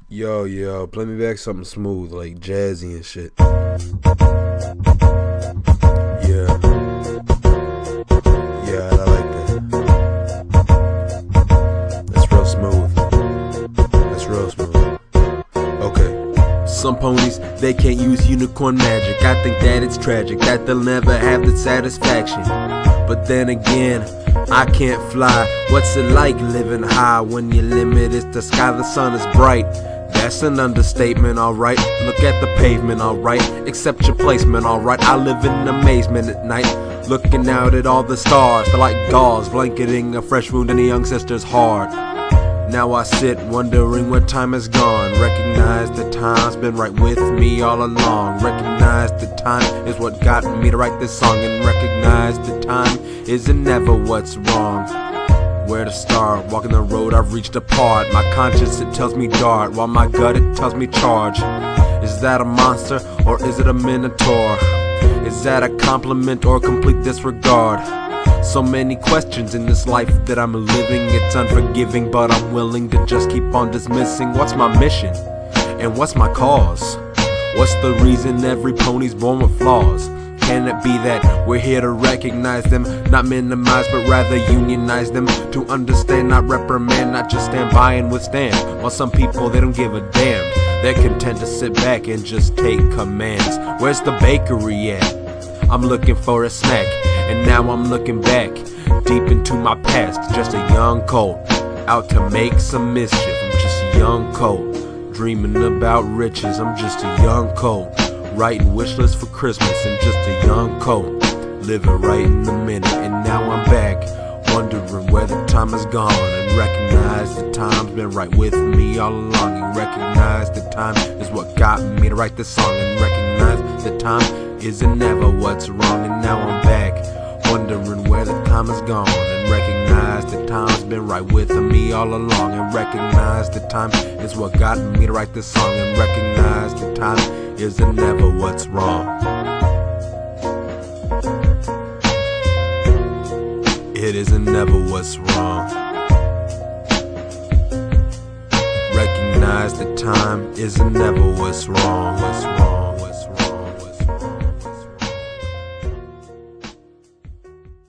Yo, play me back something smooth, like jazzy and shit. Yeah, I like that. That's real smooth. Okay. Some ponies, they can't use unicorn magic. I think that it's tragic that they'll never have the satisfaction. But then again, I can't fly. What's it like living high when your limit is the sky, the sun is bright? That's an understatement, alright. Look at the pavement, alright. Accept your placement, alright. I live in amazement at night, looking out at all the stars. They're like gauze, blanketing a fresh wound in a young sister's heart. Now I sit wondering where time has gone. Recognize the time's been right with me all along. Recognize the time is what got me to write this song. And recognize the time isn't never what's wrong. Where to start? Walking the road I've reached apart. My conscience, it tells me dart, while my gut, it tells me charge. Is that a monster or is it a minotaur? Is that a compliment or complete disregard? So many questions in this life that I'm living. It's unforgiving, but I'm willing to just keep on dismissing. What's my mission? And what's my cause? What's the reason every pony's born with flaws? Can it be that we're here to recognize them, not minimize but rather unionize them? To understand, not reprimand, not just stand by and withstand. While some people, they don't give a damn. They're content to sit back and just take commands. Where's the bakery at? I'm looking for a snack, and now I'm looking back deep into my past. Just a young colt out to make some mischief. I'm just a young colt dreaming about riches. I'm just a young colt writing wish lists for Christmas. And just a young colt living right in the minute. And now I'm back wondering where the time has gone. And recognize the time's been right with me all along. And recognize the time is what got me to write this song. And recognize the time isn't never what's wrong. And now I'm back wondering where the time has gone. And recognize the time's been right with me all along. And recognize the time is what got me to write this song. And recognize the time isn't never what's wrong. It isn't never what's wrong. Recognize the time isn't never what's wrong.